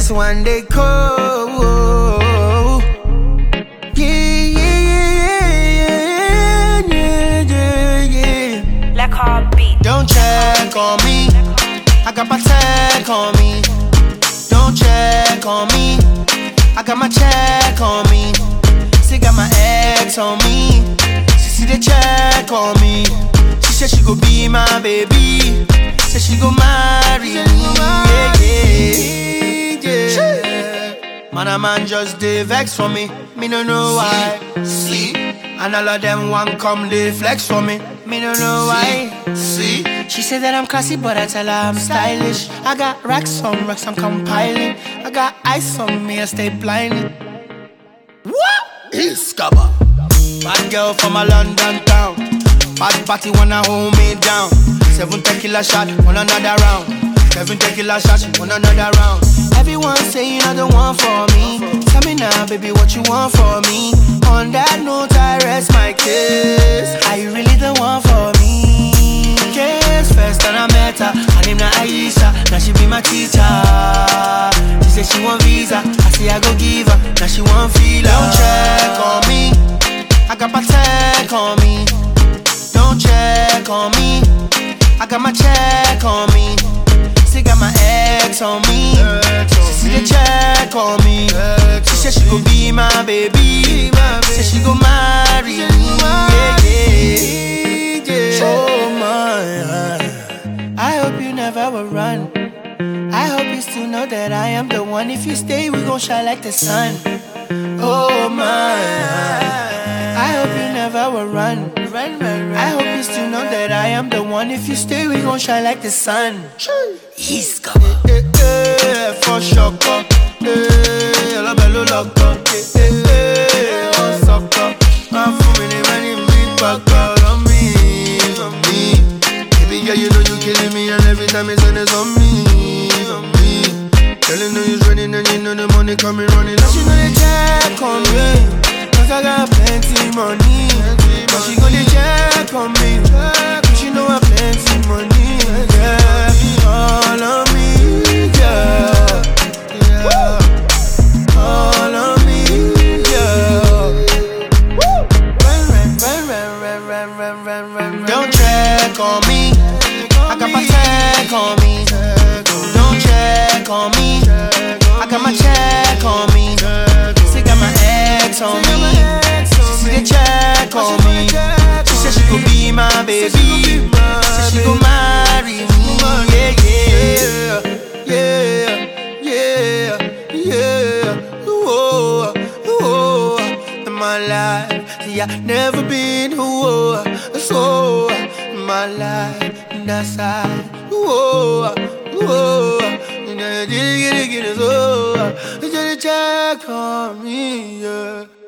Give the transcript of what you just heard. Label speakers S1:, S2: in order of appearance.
S1: this one they call.
S2: Like heartbeat.
S1: Don't check on me, I got my tag on me. Don't check on me, I got my check on me. She got my ex on me, she see the check on me. She said she go be my baby, said she go marry me. Yeah. Man, a man just dey vex for me, me no know why. See, and all of them want come dey flex for me, me no know why. See, she said that I'm classy, but I tell her I'm stylish. I got racks on racks, I'm compiling. I got ice on me, I stay blinded. What? It's Scabba. Bad girl from a London town. Bad party wanna hold me down. 7 tequila shot, want another round. 7 tequila shots, want another round. Everyone say you're not the one for me. Tell me now, baby, what you want for me. On that note, I rest my case. Are you really the one for me? Case first and I met her, her name na Aisha. Now she be my teacher. She say she want visa, I say I go give her. Now she want feel her. Don't check on me, I got my tag on me. Don't check on me, I got my check on me. She got my ex on me, she see the check on me. She said she go be my baby, said she go marry me. Oh my, I hope you never will run. I hope you still know that I am the one. If you stay, we gon' shine like the sun. Oh my, I hope you never will run. I hope you still know that I am the one. If you stay, we gon' shine like the sun. He's coming. For sure. La bello loco. On sucker. I'm feeling ready, me back on me. Baby girl, you know you killing me, and every time it's on me. Telling you you're ready, and you know the money coming running. Now she gonna check on me, cause I got plenty money. Now she gonna check on me, cause she know I plenty money. Yeah, all on me, yeah, yeah, all on me, yeah. Don't check on me, I got my tag on me. Don't check on me, I got my check on me. She got my ex on me, she see the check on me. She said she go be my baby, said she go marry me. Yeah. Oh, in my life, see I never been so in my life, that's side. Get it, just check on me, yeah.